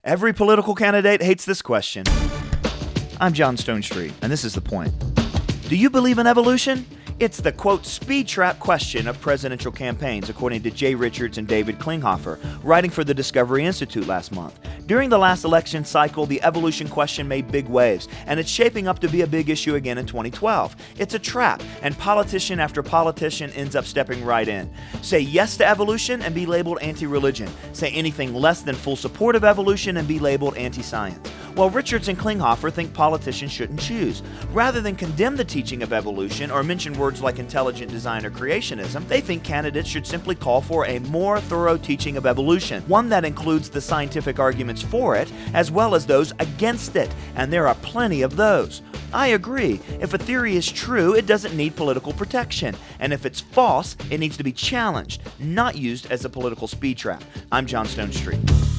Every political candidate hates this question. I'm John Stonestreet, and this is The Point. Do you believe in evolution? It's the, quote, speed trap question of presidential campaigns, according to Jay Richards and David Klinghoffer, writing for the Discovery Institute last month. During the last election cycle, the evolution question made big waves, and it's shaping up to be a big issue again in 2012. It's a trap, and politician after politician ends up stepping right in. Say yes to evolution and be labeled anti-religion. Say anything less than full support of evolution and be labeled anti-science. While Richards and Klinghoffer think politicians shouldn't choose. Rather than condemn the teaching of evolution or mention words like intelligent design or creationism, they think candidates should simply call for a more thorough teaching of evolution, one that includes the scientific arguments for it as well as those against it, and there are plenty of those. I agree. If a theory is true, it doesn't need political protection, and if it's false, it needs to be challenged, not used as a political speed trap. I'm John Stonestreet.